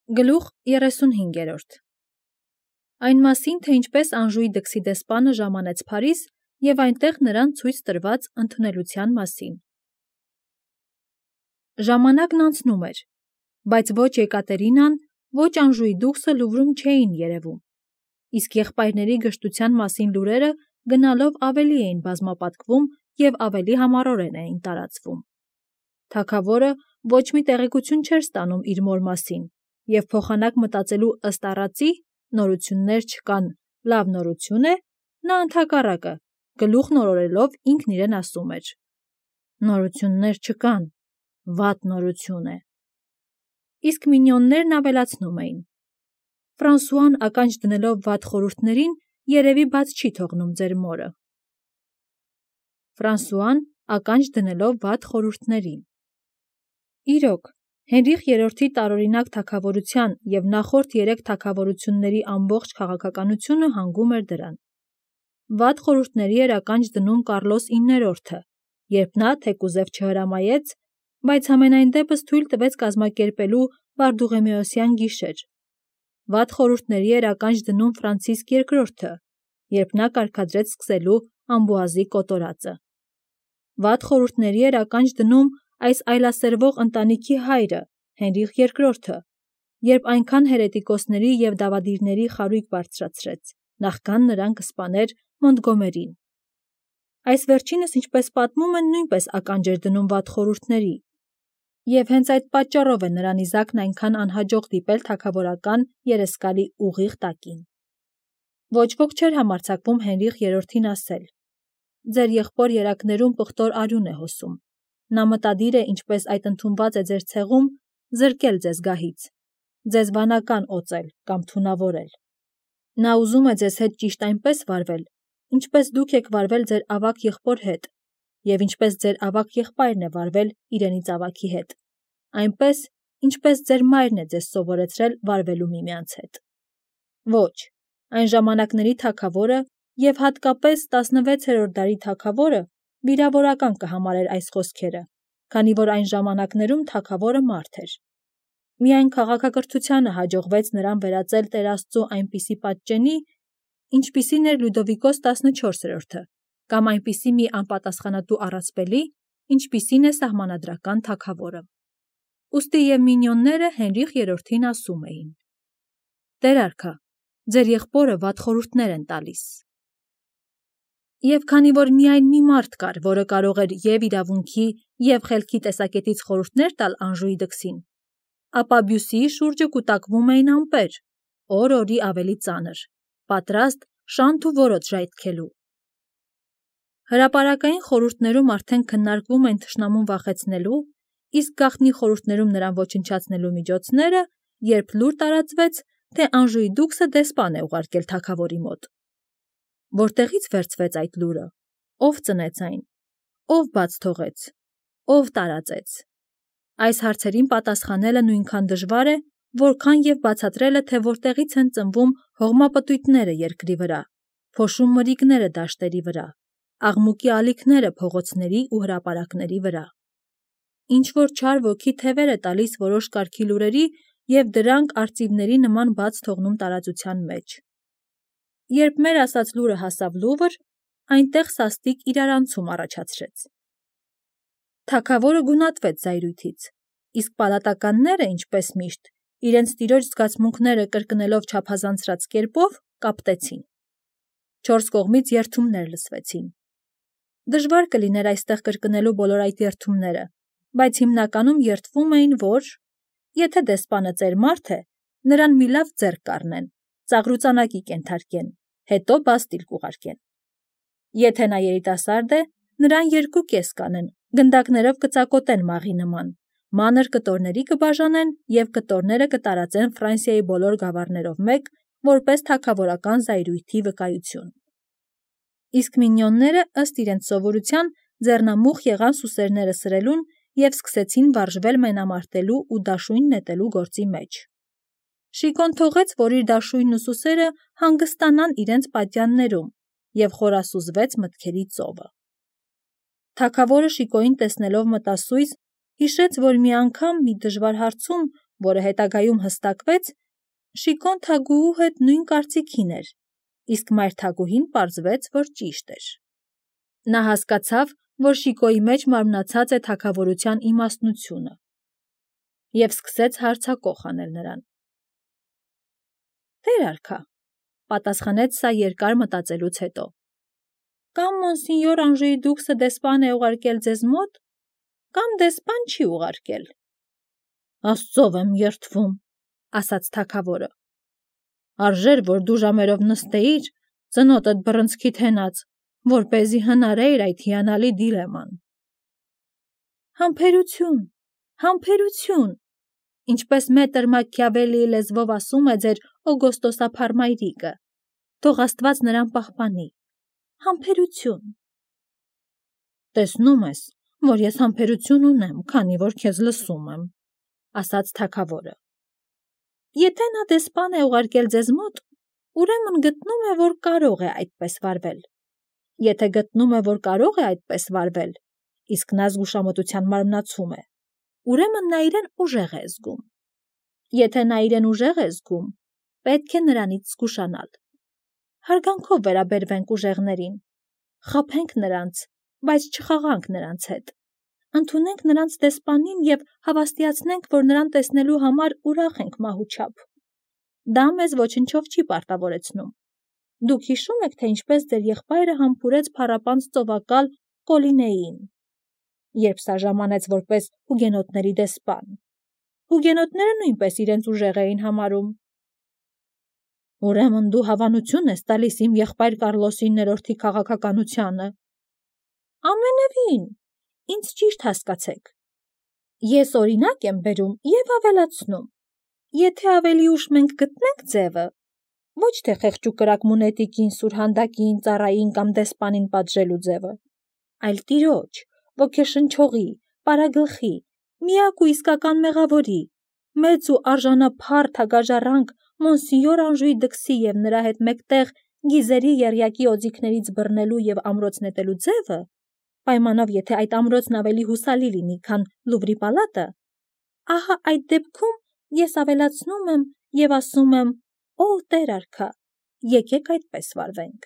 Գլուխ 35 Այն մասին, թե ինչպես Անժուի դքսի դեսպանը ժամանեց Փարիզ և այնտեղ նրան ցույց տրված ընդունելության մասին։ Ժամանակն անցնում էր, բայց ոչ Եկատերինան, ոչ Անժուի դուքսը Լուվրում չէին երևում, իսկ եղբայրների գժտության մասին լուրերը գնալով ավելի էին բազմապատկվում և ավելի համառորեն էին տարածվում։ Թագավորը ոչ մի տեղեկություն չէր ստանում իր մոր մասին, և փոխանակ մտածելու ըստ առածի նորություններ չկան, լավ նորություն է, նա ընդհակառակը, գլուխ նորորելով ինքն իրեն ասում էր. նորություններ չկան, վատ նորություն է։ Իսկ մինյոններն ավելացնում էին. Ֆրանսուան ականջ դնելով վատ խորհուրդներին, երևի բաց չի թողնում ձեր մորը։ Ֆրանսուան ականջ դնելով վատ խորհուրդներին։ Իրոք, Հենրիխ III-ի տարօրինակ թագավորության և նախորդ 3 թագավորությունների ամբողջ քաղաքականությունը հանգում էր դրան։ Վատ խորհուրդների էր ականջ դնում Կարլոս 9-րդը, երբ նա թեկուզև չհրամայեց, բայց համենայն դեպս թույլ տվեց կազմակերպելու Բարդուղիմեոսյան գիշեր։ Վատ խորհուրդների էր ականջ դնում Ֆրանցիսկ II-ը, երբ նա կարգադրեց սկսելու Ամբուազի կոտորածը։ Վատ խորհուրդների էր ականջ դնում այս այլասերվող ընտանիքի հայրը, Հենրիխ II-ը, երբ այնքան հերետիկոսների և դավադիրների խարույկ բարձրացրեց, նախքան նրան կսպաներ Մոնտգոմերին։ Այս վերջինս, ինչպես պատմում են, նույնպես ականջ էր դնում վատ խորհուրդների, և հենց այդ պատճառով է նրան Իզակն այնքան անհաջող դիպել թագավորական երեսկալի ուղիղ տակին։ Ոչ ոք չէր համարձակվում Հենրիխ III-ին ասել. «Ձեր եղբոր երակներում պղտոր արյուն է հոսում, նա մտադիր է, ինչպես այդ ընդունված է ձեր ցեղում, զրկել ձեզ գահից, ձեզ վանական օծել կամ թունավորել։ Նա ուզում է ձեզ հետ ճիշտ այնպես վարվել, ինչպես դուք եք վարվել ձեր ավագ եղբոր հետ, և ինչպես ձեր ավագ եղբայրն է վարվել իրենից ավագի հետ, այնպես, ինչպես ձեր մայրն է ձեզ սովորեցրել վարվելու միմյանց հետ»։ Ոչ, այն ժամանակների թագավորը և հատկապես 16-րդ դարի թագավորը վիրավորական կհամարեր այս խոսքերը, քանի որ այն ժամանակներում թագավորը մարդ էր։ Միայն քաղաքակրթությանը հաջողվեց նրան վերածել Տեր Աստծու այնպիսի պատճենի, ինչպիսին էր Լյուդովիկոս 14-րդը, կամ այնպիսի մի անպատասխանատու առասպելի, ինչպիսին է Սահմանադրական թագավորը։ Ուստի և մինյոնները Հենրիխ III-ին ասում էին. «Տեր արքա, ձեր եղբորը վատ խորհուրդներ են տալիս»։ Եվ քանի որ միայն մի մարդ կար, որը կարող էր և իրավունքի, և խելքի տեսակետից խորհուրդներ տալ Անժուի դքսին, ապա Բյուսիի շուրջը կուտակվում էին ամպեր, օր-օրի ավելի ծանր, պատրաստ շանթ ու որոտ ժայթքելու։ Հրապարակային խորհուրդներում արդեն քննարկվում էին թշնամուն վախեցնելու, իսկ գաղտնի խորհուրդներում նրան ոչնչացնելու միջոցները, երբ լուր տարածվեց, թե Անժուի դուքսը դեսպան է ուղարկել թագավորի մոտ։ Որտեղի՞ց վերցվեց այդ լուրը, ով ծնեց այն, ով բաց թողեց, ով տարածեց։ Այս հարցերին պատասխանելը նույնքան դժվար է, որքան և բացատրելը, թե որտեղից են ծնվում հողմապտույտները երկրի վրա, փոշու մրիկները դաշտերի վրա, աղմուկի ալիքները փողոցների ու հրապարակների վրա։ Ինչ-որ չար ոգի թևեր է տալիս որոշ կարգի լուրերի և դրանք արծիվների նման բաց թողնում տարածության մեջ։ Երբ մեր ասած լուրը հասավ Լուվր, այնտեղ սաստիկ իրարանցում առաջացրեց։ Թագավորը գունատվեց զայրույթից, իսկ պալատականները, ինչպես միշտ, իրենց տիրոջ զգացմունքները կրկնելով չափազանցրած կերպով, կապտեցին։ 4 կողմից երդումներ լսվեցին։ Դժվար կլիներ այստեղ կրկնելու բոլոր այդ երդումները, բայց հիմնականում երդվում էին, որ եթե դեսպանը ծեր մարդ է, նրան մի լավ ձեռք կառնեն, ծաղրուծանակի կենթարկեն, հետո բաստիլ կուղարկեն։ Եթե նա երիտասարդ է, նրան 2 կես կանեն, գնդակներով կծակոտեն մաղի նման, մանր կտորների կբաժանեն և կտորները կտարածեն Ֆրանսիայի բոլոր գավառներով մեկ, որպես թագավորական զայրույթի վկայություն։ Իսկ մինյոնները, ըստ իրենց սովորության, ձեռնամուխ եղան սուսերները սրելուն և սկսեցին վարժվել մենամարտելու ու դաշույն նետելու գործի մեջ։ Շիկոն թողեց, որ իր դաշույնն ու սուսերը հանգստանան իրենց պատյաններում և խորասուզվեց մտքերի ծովը։ Թագավորը Շիկոյին տեսնելով մտասույզ, հիշեց, որ մի անգամ մի դժվար հարցում որը հետագայում հստակվեց, Շիկոն Թագուհու հետ նույն կարծիքին էր, իսկ Մայր Թագուհին պարզվեց, որ ճիշտ էր։ Նա հասկացավ, որ Շիկոյի մեջ մարմնացած է թագավորության իմաստնությունը, և սկսեց հարցակող անել նրան։ Տեր արքա, պատասխանեց սա երկար մտածելուց հետո։ Կամ մոնսինյոր Անժուի դուքսը դեսպան է ուղարկել ձեզ մոտ, կամ դեսպան չի ուղարկել։ Աստծով եմ երդվում, ասաց թագավորը։ Արժեր, որ դու ժամերով նստեիր, ծնոտդ բռնցքիդ հենած, որպեսզի հնարեիր այդ հիանալի դիլեման։ Համբերություն, համբերություն, ինչպես մետր Մաքիավելիի լեզվով ասում է ձեր Օգոստոսափառ մայրիկը, թող Աստված նրան պահպանի, համբերություն։ Տեսնում ես, որ ես համբերություն ունեմ, քանի որ քեզ լսում եմ, ասաց թագավորը։ Եթե նա դեսպան է ուղարկել ձեզ մոտ, ուրեմն գտնում է, որ կարող է այդպես վարվել։ Եթե գտնում է, որ կարող է այդպես վարվել, իսկ նա զգուշամտության մարմնացում է, ուրեմն նա իրեն ուժեղ է զգում։ Եթե նա իրեն ուժեղ է զգում, պետք է նրանից զգուշանալ։ Հարգանքով վերաբերվենք ուժեղներին, խաբենք նրանց, բայց չխաղանք նրանց հետ։ Ընդունենք նրանց դեսպանին և հավաստիացնենք, որ նրան տեսնելու համար ուրախ ենք մահուչափ։ Դա մեզ ոչնչով չի պարտավորեցնում։ Դուք հիշում եք, թե ինչպես ձեր եղբայրը համբուրեց փառապանծ ծովակալ Կոլինեին, երբ սա ժամանեց որպես հուգենոտների դեսպան։ Հուգենոտները նույնպես իրենց ուժեղ էին համարում։ Ուրեմն դու հավանություն ես տալիս իմ եղբայր Կարլոսի 9-րդի քաղաքականությանը։ Ամենևին, ինձ ճիշտ հասկացեք։ Ես օրինակ եմ բերում և ավելացնում։ Եթե ավելի ուշ մենք գտնենք ձևը, ոչ թե խեղճուկրակ մունետիկին, սուրհանդակին, ծառային կամ դեսպանին պատժելու ձևը, այլ տիրոջ, ոգեշնչողի, պարագլխի, միակ ու իսկական մեղավորի, մեծ ու արժանափառ թագաժառանգ մոնսինյոր Անժուի դքսի և նրա հետ մեկտեղ գիզերի եռյակի օձիքներից բռնելու և ամրոց նետելու ձևը, պայմանով եթե այդ ամրոցն ավելի հուսալի լինի, քան Լուվրի պալատը, ահա այդ դեպքում ես ավելացնում եմ և ասում եմ. «Օ, Տեր արքա, եկեք այդպես վարվենք»։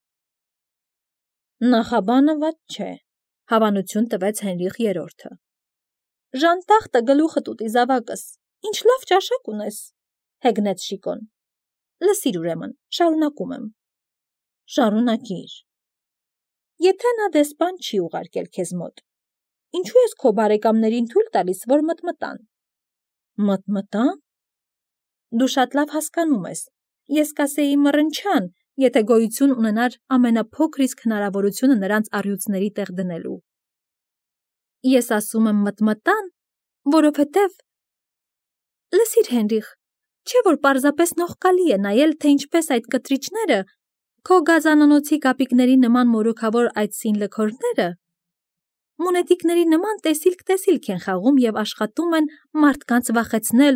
Նախաբանը վատ չէ, հավանություն տվեց Հենրիխ III-ը։ Ժանտախտը գլուխդ ուտի զավակս, ինչ լավ ճաշակ ունես, հեգնեց Շիկոն։ Լսիր ուրեմն, շարունակում եմ։ Շարունակիր։ Եթե նա դեսպան չի ուղարկել քեզ մոտ, ինչու ես քո բարեկամներին թույլ տալիս, որ մտմտան։ Մտմտան։ Դու շատ լավ հասկանում ես, ես կասեի մռնչան, եթե գոյություն ունենար ամենափոքր իսկ հնարավորությունը նրանց առյուծների տեղ դնելու։ Ես ասում եմ մտմտան, որովհետև… Լսիր, Հենրիխ, չէ՞ որ պարզապես նողկալի է նայել, թե ինչպես այդ կտրիչները, քո գազանանոցի կապիկների նման մորուքավոր այդ սինլքորները, մունետիկների նման տեսիլք են խաղում և աշխատում են մարդկանց վախեցնել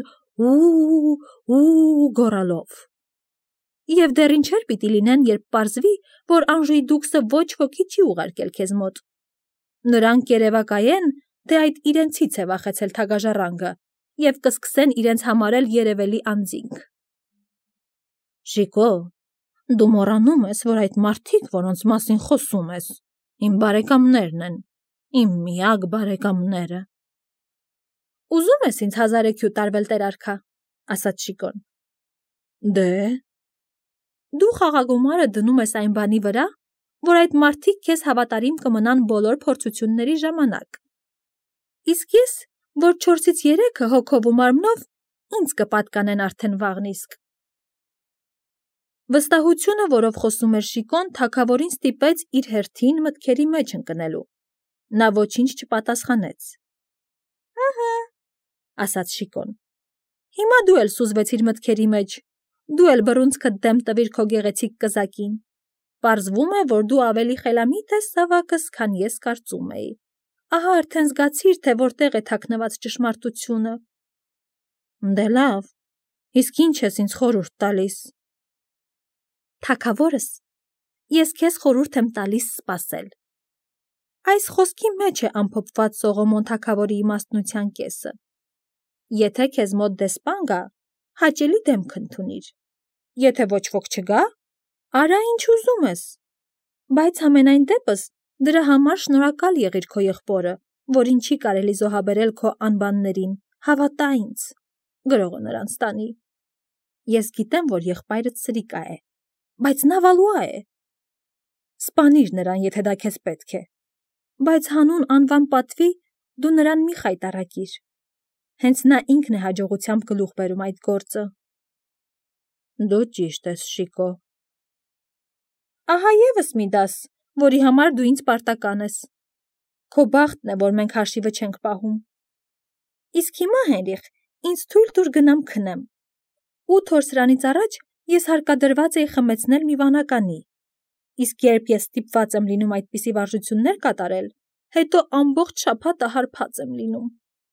ու գոռալով։ Եվ դեռ ինչեր պիտի լինեն, երբ պարզվի, որ Անժուի դուքսը ոչ ոքի չի ուղարկել քեզ մոտ։ Նրանք երևակայեն, թե այդ իրենցից է վախեցել թագաժառանգը և կսկսեն իրենց համարել երևելի անձինք։ Շիկո, դու մոռանում ես, որ այդ մարդիկ, որոնց մասին խոսում ես, իմ բարեկամներն են, իմ միակ բարեկամները։ Ուզում ես ինձ հազարեքյու տարվել, Տեր արքա, ասաց Շիկոն։ Դե… Դու խաղագումարը դնում ես այն բանի վրա, որ այդ մարդիկ քեզ հավատարիմ կմնան բոլոր փորձությունների ժամանակ։ Իսկ ես, որ 4-ից 3-ը հոգով ու մարմնով, ինձ կպատկանեն արդեն վաղն իսկ։ Վստահությունը, որով խոսում էր Շիկոն, թագավորին ստիպեց իր հերթին մտքերի մեջ ընկնելու։ Նա ոչինչ չպատասխանեց։ Ահա, ասաց Շիկոն։ Հիմա դու էլ սուզվեցիր մտքերի մեջ, դու էլ բռունցքդ դեմ տվիր քո գեղեցիկ կզակին։ Պարզվում է, որ դու ավելի խելամիտ ես, զավակս, քան ես կարծում էի։ Ահա արդեն զգացիր, թե որտեղ է թաքնված ճշմարտությունը։ Դե լավ, իսկ ինչ ես ինձ խորհուրդ տալիս։ Թագավորս, ես քեզ խորհուրդ եմ տալիս սպասել։ Այս խոսքի մեջ է ամփոփված Սողոմոն թագավորի իմաստնության կեսը։ Եթե քեզ մոտ դեսպան գա, հաճելի դեմք ընդունիր։ Եթե ոչ ոք չգա, արա ինչ ուզում ես։ Բայց համենայն դեպս դրա համար շնորհակալ եղիր քո եղբորը, որին չի կարելի զոհաբերել քո անբաններին, հավատա ինձ, գրողը նրանց տանի։ Ես գիտեմ, որ եղբայրդ սրիկա է, բայց նա վալուա է։ Սպանիր նրան, եթե դա քեզ պետք է, բայց հանուն անվան պատվի դու նրան մի խայտառակիր։ Հենց նա ինքն է հաջողությամբ գլուխ բերում այդ գործը։ Դու ճիշտ ես, Շիկո։ Ահա ևս մի դաս, որի համար դու ինձ պարտական ես։ Քո բախտն է, որ մենք հաշիվը չենք պահում։ Իսկ հիմա, Հենրիխ, ինձ թույլ տուր գնամ քնեմ։ 8 օր սրանից առաջ ես հարկադրված էի խմեցնել մի վանականի։ Իսկ երբ ես ստիպված եմ լինում այդպիսի վարժություններ կատարել, հետո ամբողջ շաբաթը հարբած եմ լինում։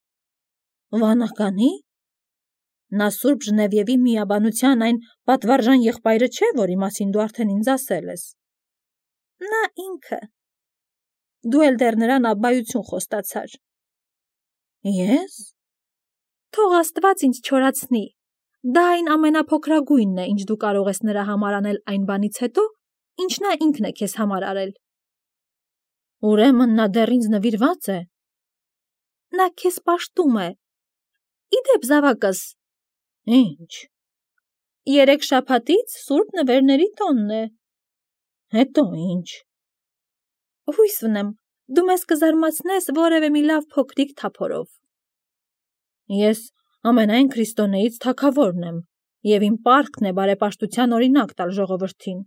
Վանականի՞։ Նա Սուրբ Ժնևիևի միաբանության այն պատվարժան եղբայրը չէ, որի մասին դու արդեն ինձ ասել ես։ Նա ինքը։ Դու էլ դեռ նրան աբայություն խոստացար։ Ես։ Թող Աստված ինձ չորացնի։ Դա այն ամենափոքրագույնն է, ինչ դու կարող ես նրա համար անել այն բանից հետո, ինչ նա ինքն է քեզ համար արել։ Ուրեմն նա դեռ ինձ նվիրված է։ Նա քեզ պաշտում է։ Իդեպ, զավակս։ Ինչ։ 3 շաբաթից Սուրբ Նվերների տոնն է։ Հետո ինչ։ Հույս ունեմ, դու մեզ կզարմացնես որևէ մի լավ փոքրիկ թափորով։ Ես ամենայն քրիստոնեից թագավորն եմ, և իմ պարտքն է բարեպաշտության օրինակ տալ ժողովրդին։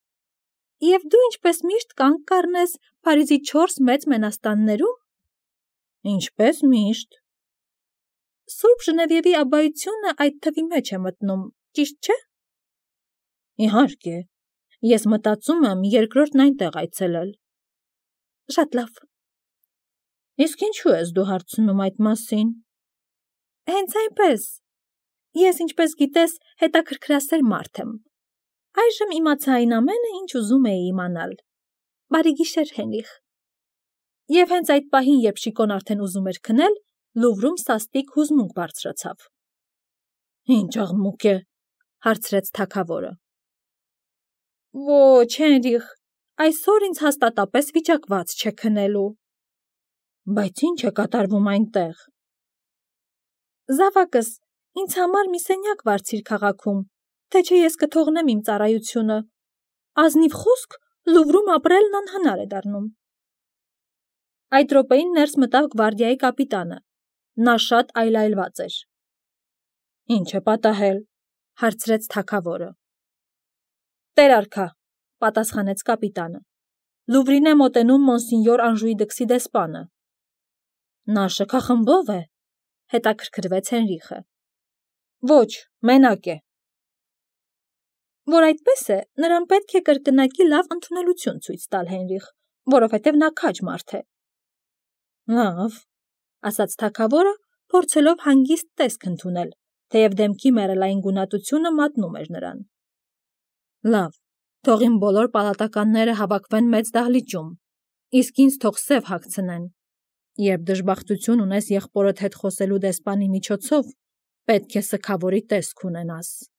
Եվ դու ինչպես միշտ կանգ կառնես Փարիզի 4 մեծ մենաստաններում։ Ինչպես միշտ։ Սուրբ Ժնևիևի աբայությունը այդ թվի մեջ է մտնում, ճիշտ չէ։ Իհարկե, ես մտածում եմ երկրորդն այնտեղ այցելել։ Շատ լավ։ Իսկ ինչու ես դու հարցնում այդ մասին։ Հենց այնպես։ Ես, ինչպես գիտես, հետաքրքրասեր մարդ եմ։ Այժմ իմացա այն ամենը, ինչ ուզում էի իմանալ։ Բարի գիշեր, Հենրիխ։ Եվ հենց այդ պահին, երբ Շիկոն արդեն ուզում էր քնել, Լուվրում սաստիկ հուզմունք բարձրացավ։ Ինչ աղմուկ է, հարցրեց թագավորը։ Ոչ, Հենրիխ, այսօր ինձ հաստատապես վիճակված չէ քնելու։ Բայց ինչ է կատարվում այնտեղ։ Զավակս, ինձ համար մի սենյակ վարձիր քաղաքում, թե չէ ես կթողնեմ իմ ծառայությունը։ Ազնիվ խոսք, Լուվրում ապրելն անհնար է դառնում։ Այդ րոպեին ներս մտավ գվարդիայի կապիտանը։ Նա շատ այլայլված էր։ Ինչ է պատահել, հարցրեց թագավորը։ Տեր արքա, պատասխանեց կապիտանը։ Լուվրին է մոտենում մոնսինյոր Անժուի դքսի դեսպանը։ Նա շքախմբով է, հետաքրքրվեց Հենրիխը։ Ոչ, մենակ է։ Որ այդպես է, նրան պետք է կրկնակի լավ ընդունելություն ցույց տալ, Հենրիխ, որովհետև նա քաջ մարդ է։ Լավ, ասաց թագավորը, փորձելով հանգիստ տեսք ընդունել, թեև դեմքի մեռելային գունատությունը մատնում էր նրան։ Լավ, թող իմ բոլոր պալատականները հավաքվեն մեծ դահլիճում, իսկ ինձ թող սև հագցնեն։ Երբ դժբախտություն ունես եղբորդ հետ խոսելու դեսպանի միջոցով, պետք է սգավորի տեսք ունենաս։